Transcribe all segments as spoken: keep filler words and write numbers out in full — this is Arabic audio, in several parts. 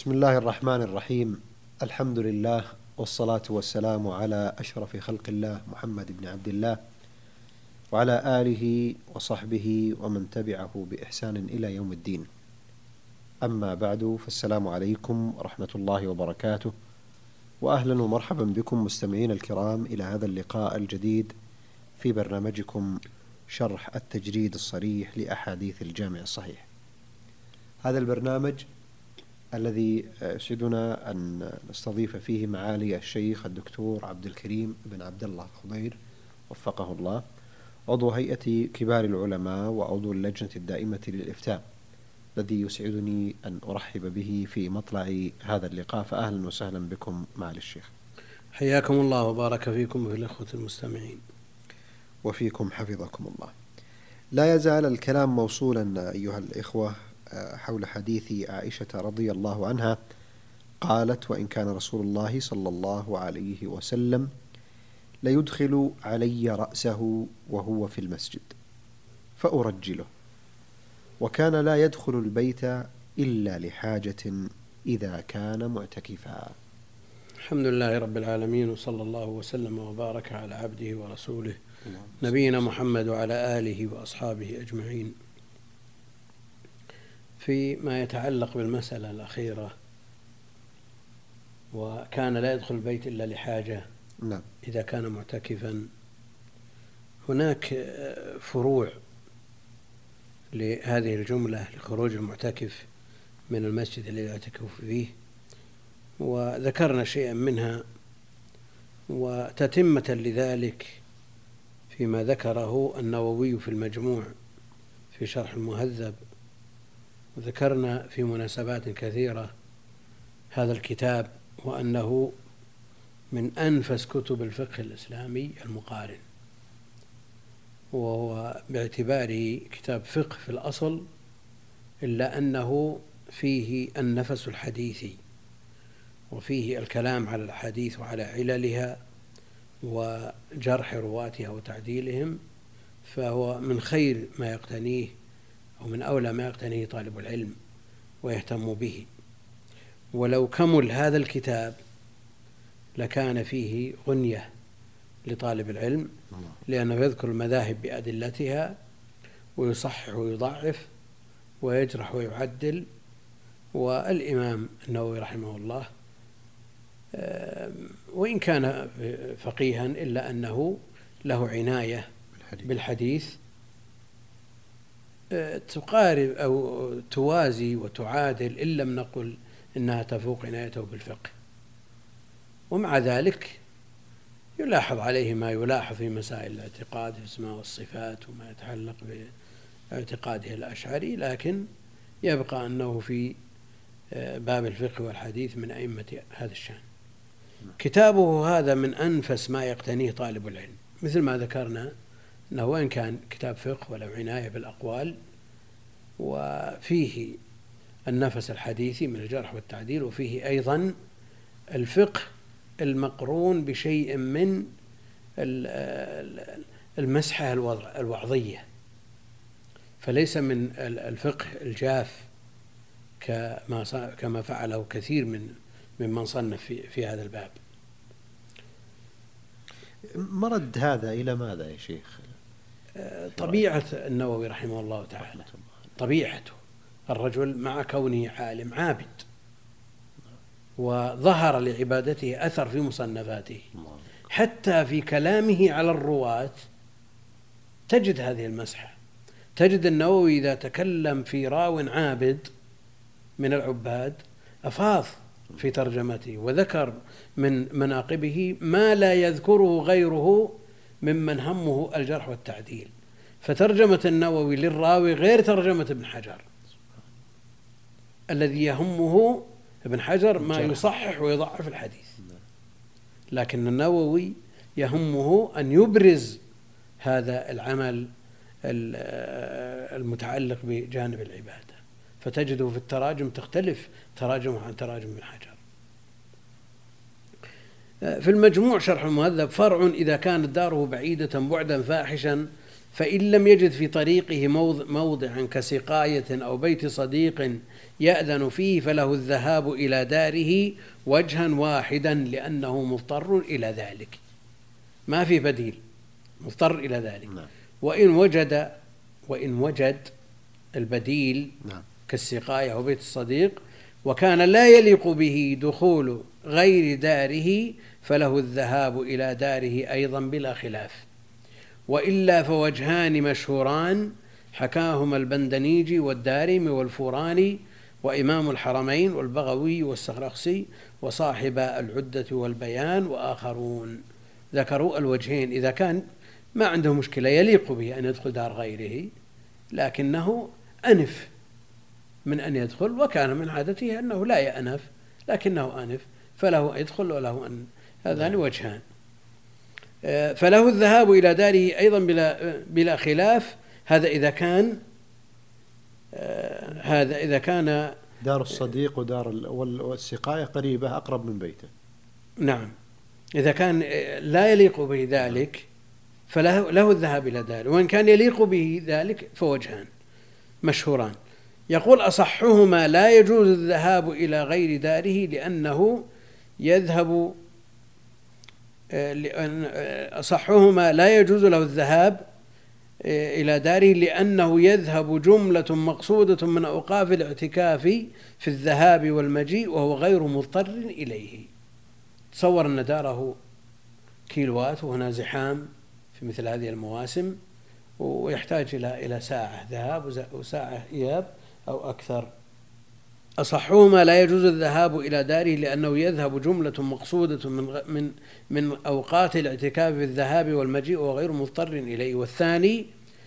بسم الله الرحمن الرحيم. الحمد لله والصلاة والسلام على أشرف خلق الله محمد بن عبد الله وعلى آله وصحبه ومن تبعه بإحسان إلى يوم الدين. أما بعد، فالسلام عليكم ورحمة الله وبركاته، وأهلا ومرحبا بكم مستمعين الكرام إلى هذا اللقاء الجديد في برنامجكم شرح التجريد الصريح لأحاديث الجامع الصحيح. هذا البرنامج الذي يسعدنا أن نستضيف فيه معالي الشيخ الدكتور عبد الكريم بن عبد الله الخضير وفقه الله، عضو هيئة كبار العلماء وعضو اللجنة الدائمة للإفتاء، الذي يسعدني أن أرحب به في مطلع هذا اللقاء. فأهلا وسهلا بكم معالي الشيخ. حياكم الله وبارك فيكم وفي الأخوة المستمعين. وفيكم حفظكم الله. لا يزال الكلام موصولا أيها الإخوة حول حديث عائشة رضي الله عنها، قالت: وإن كان رسول الله صلى الله عليه وسلم ليدخل علي رأسه وهو في المسجد فأرجله، وكان لا يدخل البيت إلا لحاجة إذا كان معتكفا. الحمد لله رب العالمين، وصلى الله وسلم وبارك على عبده ورسوله نبينا محمد وعلى آله وأصحابه أجمعين. فيما يتعلق بالمسألة الأخيرة، وكان لا يدخل البيت إلا لحاجة نعم. إذا كان معتكفا، هناك فروع لهذه الجملة لخروج المعتكف من المسجد الذي يعتكف فيه، وذكرنا شيئا منها، وتتمة لذلك فيما ذكره النووي في المجموع في شرح المهذب. وذكرنا في مناسبات كثيرة هذا الكتاب، وأنه من أنفس كتب الفقه الإسلامي المقارن، وهو باعتباره كتاب فقه في الأصل، إلا أنه فيه النفس الحديثي، وفيه الكلام على الحديث وعلى عللها وجرح رواتها وتعديلهم، فهو من خير ما يقتنيه أو من أولى ما يقتنيه طالب العلم ويهتم به. ولو كمل هذا الكتاب لكان فيه غنية لطالب العلم، لأنه يذكر المذاهب بأدلتها ويصحح ويضعف ويجرح ويعدل. والإمام النووي رحمه الله وإن كان فقيها إلا أنه له عناية بالحديث تقارب أو توازي وتعادل، إن لم نقل إنها تفوق عنايته بالفقه. ومع ذلك يلاحظ عليه ما يلاحظ في مسائل الاعتقاد في الأسماء والصفات وما يتعلق باعتقاده الأشعري، لكن يبقى أنه في باب الفقه والحديث من أئمة هذا الشأن. كتابه هذا من أنفس ما يقتنيه طالب العلم، مثل ما ذكرنا أنه وإن كان كتاب فقه ولو عناية بالأقوال، وفيه النفس الحديثي من الجرح والتعديل، وفيه أيضا الفقه المقرون بشيء من المسحة الوعظية، فليس من الفقه الجاف كما كما فعله كثير من ممن صنف في, في هذا الباب. مرد هذا إلى ماذا يا شيخ؟ طبيعة النووي رحمه الله تعالى، طبيعته الرجل مع كونه عالم عابد، وظهر لعبادته أثر في مصنفاته، حتى في كلامه على الرواة تجد هذه المسحة. تجد النووي إذا تكلم في راو عابد من العباد أفاض في ترجمته، وذكر من مناقبه ما لا يذكره غيره ممن همه الجرح والتعديل. فترجمة النووي للراوي غير ترجمة ابن حجر، الذي يهمه ابن حجر ما يصحح ويضعف الحديث، لكن النووي يهمه أن يبرز هذا العمل المتعلق بجانب العبادة. فتجده في التراجم تختلف تراجمه عن تراجم ابن حجر. في المجموع شرح المهذب: فرع إذا كانت داره بعيدة بعدا فاحشا فإن لم يجد في طريقه موضعا كسقاية أو بيت صديق يأذن فيه فله الذهاب إلى داره وجها واحدا لأنه مضطر إلى ذلك، ما في بديل، مضطر إلى ذلك. نعم. وإن وجد وإن وجد البديل نعم. كالسقاية أو بيت الصديق وكان لا يليق به دخول غير داره فله الذهاب إلى داره أيضا بلا خلاف. وإلا فوجهان مشهوران حكاهما البندنيجي والدارمي والفوراني وإمام الحرمين والبغوي والسخرخسي وصاحب العدة والبيان وآخرون، ذكروا الوجهين إذا كان ما عنده مشكلة يليق به أن يدخل دار غيره لكنه أنف من أن يدخل، وكان من عادته أنه لا يأنف لكنه أنف فله يدخل وله أن، هذان وجهان. فله الذهاب إلى داره أيضا بلا, بلا خلاف. هذا إذا كان هذا إذا كان دار الصديق ودار والسقاية قريبة أقرب من بيته. نعم. إذا كان لا يليق به ذلك فله له الذهاب إلى داره، وإن كان يليق به ذلك فوجهان مشهوران. يقول أصحهما لا يجوز الذهاب إلى غير داره لأنه يذهب أصحهما لا يجوز له الذهاب إلى داره لأنه يذهب جملة مقصودة من أوقاف الاعتكاف في الذهاب والمجيء وهو غير مضطر إليه. تصور أن داره كيلوات وهنا زحام في مثل هذه المواسم ويحتاج إلى إلى ساعة ذهاب وساعة إياب أو أكثر. أصحهما لا يجوز الذهاب إلى داره لأنه يذهب جملة مقصودة من من من أوقات الاعتكاف في الذهاب والمجيء وغير مضطر إليه. والثاني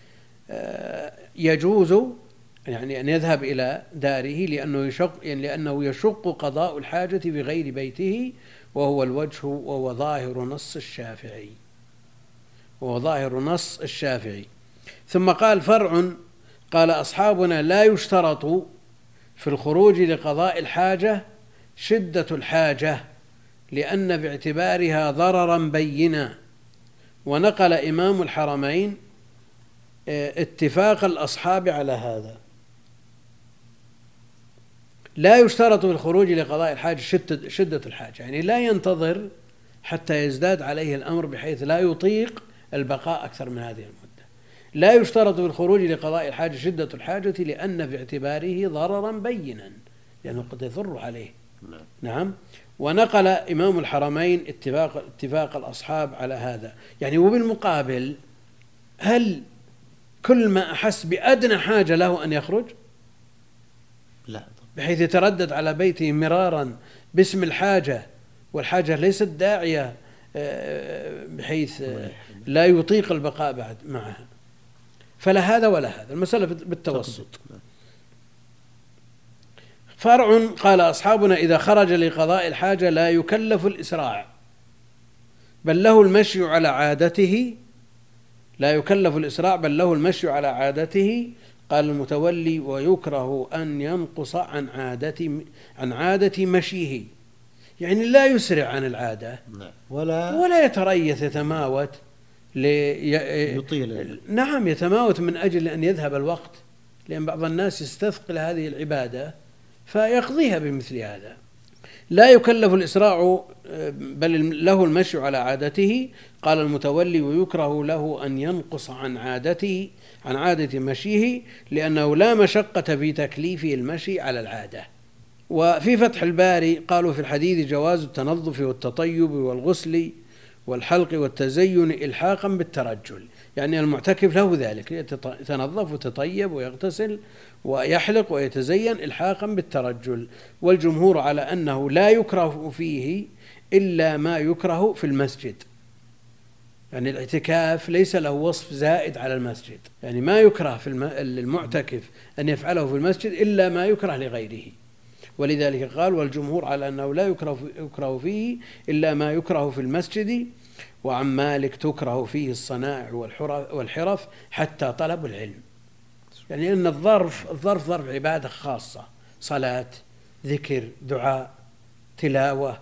يجوز يعني أن يذهب إلى داره لأنه يشق يعني لأنه يشق قضاء الحاجة بغير بيته وهو الوجه وهو ظاهر نص الشافعي وهو ظاهر نص الشافعي. ثم قال فرع قال أصحابنا لا يشترط في الخروج لقضاء الحاجة شدة الحاجة لأن باعتبارها ضررا بينا. ونقل إمام الحرمين اتفاق الأصحاب على هذا. لا يشترط في الخروج لقضاء الحاجة شدة, شدة الحاجة، يعني لا ينتظر حتى يزداد عليه الأمر بحيث لا يطيق البقاء أكثر من هذه المدة. لا يشترط في الخروج لقضاء الحاجة شدة الحاجة لأن باعتباره ضررا بينا لأنه قد يضر عليه. نعم. ونقل إمام الحرمين اتفاق, اتفاق الأصحاب على هذا. يعني وبالمقابل هل كل ما أحس بأدنى حاجة له أن يخرج؟ لا، بحيث يتردد على بيته مرارا باسم الحاجة والحاجة ليست داعية بحيث لا يطيق البقاء بعد معها. فلا هذا ولا هذا، المسألة بالتوسط. فرع قال أصحابنا إذا خرج لقضاء الحاجة لا يكلف الإسراع بل له المشي على عادته لا يكلف الإسراع بل له المشي على عادته. قال المتولي ويكره أن ينقص عن عادة عن عادة مشيه، يعني لا يسرع عن العادة ولا ولا يتريث يتماوت يطيل. نعم يتماوت من أجل أن يذهب الوقت، لأن بعض الناس يستثقل هذه العبادة فيقضيها بمثل هذا. لا يكلف الإسراع بل له المشي على عادته. قال المتولي ويكره له أن ينقص عن عادته عن عادة مشيه لأنه لا مشقة في تكليفه المشي على العادة. وفي فتح الباري قالوا في الحديث جواز التنظف والتطيب والغسل والحلق والتزين إلحاقا بالترجل، يعني المعتكف له ذلك يتنظف ويتطيب ويغتسل ويحلق ويتزين إلحاقا بالترجل. والجمهور على أنه لا يكره فيه إلا ما يكره في المسجد، يعني الاعتكاف ليس له وصف زائد على المسجد، يعني ما يكره في المعتكف أن يفعله في المسجد إلا ما يكره لغيره. ولذلك قال والجمهور على أنه لا يكره فيه إلا ما يكره في المسجد. وعن مالك تكره فيه الصنائع والحرف حتى طلب العلم، يعني أن الظرف الظرف ظرف عبادة خاصة، صلاة، ذكر، دعاء، تلاوة.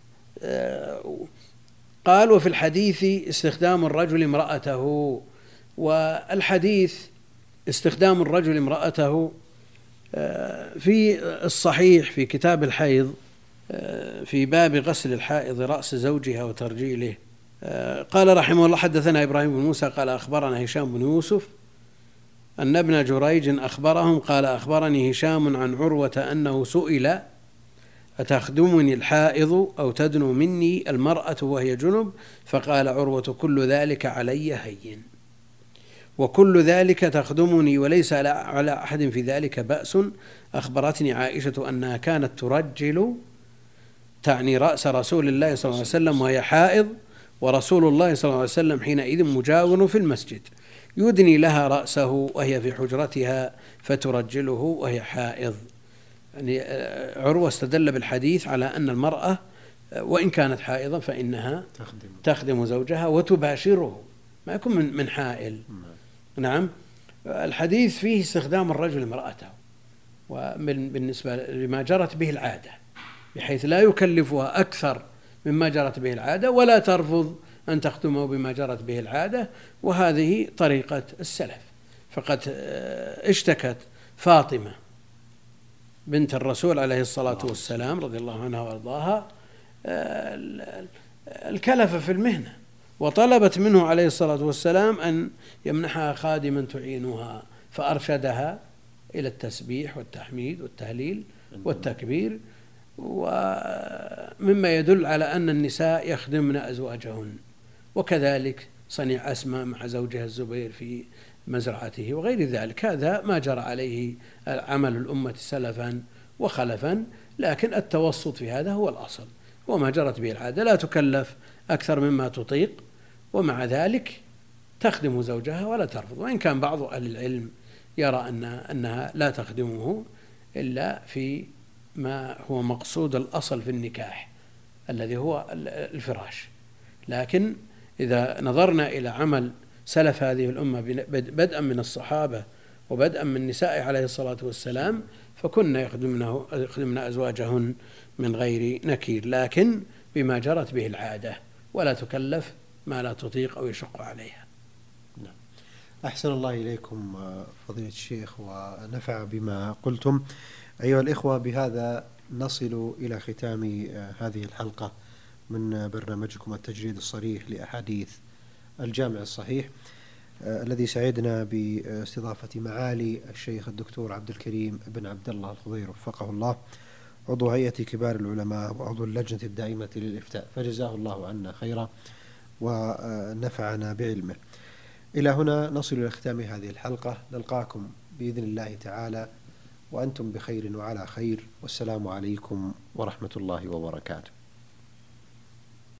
قال وفي الحديث استخدام الرجل امرأته والحديث استخدام الرجل امرأته في الصحيح في كتاب الحيض في باب غسل الحائض رأس زوجها وترجيله قال رحمه الله: حدثنا إبراهيم بن موسى قال أخبرنا هشام بن يوسف أن ابن جريج أخبرهم قال أخبرني هشام عن عروة أنه سئل: أتخدمني الحائض أو تدنو مني المرأة وهي جنب؟ فقال عروة: كل ذلك علي هين، وكل ذلك تخدمني وليس على أحد في ذلك بأس. أخبرتني عائشة أنها كانت ترجل، تعني رأس رسول الله صلى الله عليه وسلم وهي حائض، ورسول الله صلى الله عليه وسلم حينئذ مجاور في المسجد، يدني لها رأسه وهي في حجرتها فترجله وهي حائض. يعني عروة استدل بالحديث على أن المرأة وإن كانت حائضا فإنها تخدم, تخدم زوجها وتباشره، ما يكون من, من حائل. نعم. الحديث فيه استخدام الرجل امرأته وبالنسبة لما جرت به العادة، بحيث لا يكلفها أكثر مما جرت به العادة ولا ترفض أن تخدمه بما جرت به العادة، وهذه طريقة السلف. فقد اشتكت فاطمة بنت الرسول عليه الصلاة والسلام رضي الله عنها وارضاها الكلفة في المهنة، وطلبت منه عليه الصلاة والسلام أن يمنحها خادما تعينها، فأرشدها إلى التسبيح والتحميد والتهليل والتكبير، ومما يدل على أن النساء يخدمن أزواجهن. وكذلك صنيع أسماء مع زوجها الزبير في مزرعته وغير ذلك، هذا ما جرى عليه عمل الأمة سلفا وخلفا، لكن التوسط في هذا هو الأصل، وما جرت به العادة لا تكلف أكثر مما تطيق، ومع ذلك تخدم زوجها ولا ترفض. وإن كان بعض أهل العلم يرى أن أنها لا تخدمه إلا في ما هو مقصود الأصل في النكاح الذي هو الفراش، لكن إذا نظرنا إلى عمل سلف هذه الأمة بدءا من الصحابة وبدءا من النساء عليه الصلاة والسلام، فكنا يخدمن أزواجهن من غير نكير، لكن بما جرت به العادة، ولا تكلف ما لا تطيق أو يشق عليها. أحسن الله إليكم فضيلة الشيخ ونفع بما قلتم. أيها الإخوة، بهذا نصل إلى ختام هذه الحلقة من برنامجكم التجريد الصريح لأحاديث الجامع الصحيح، الذي سعدنا باستضافة معالي الشيخ الدكتور عبد الكريم بن عبد الله الخضير وفقه الله، عضو هيئة كبار العلماء وعضو اللجنة الدائمة للإفتاء، فجزاه الله عنا خيرا ونفعنا بعلمه. إلى هنا نصل إلى ختام هذه الحلقة، نلقاكم بإذن الله تعالى وأنتم بخير وعلى خير، والسلام عليكم ورحمة الله وبركاته.